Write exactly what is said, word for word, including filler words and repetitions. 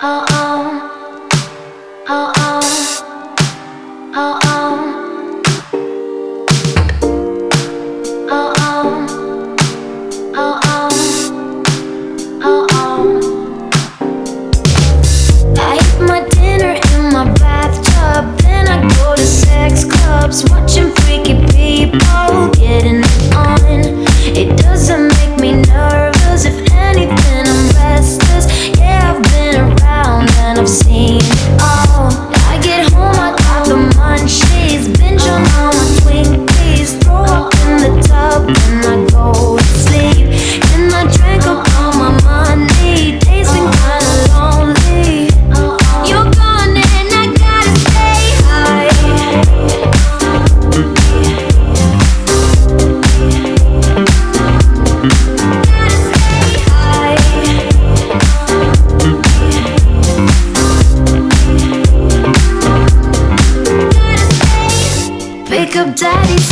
oh, oh, oh, oh, oh, oh, oh, oh, oh. I eat my dinner in my bathtub, then I go to sex clubs, watching freaky people getting it on. It doesn't make me nervous, if anything I'm restless. Yeah, I've been around and I've seen it all. I get home, I got the munchies, binge on all my Twinkies, throw up in the tub, then I go to sleep. Then I drank up all my money, days been kinda lonely. You're gone and I gotta stay high. Pick up daddy's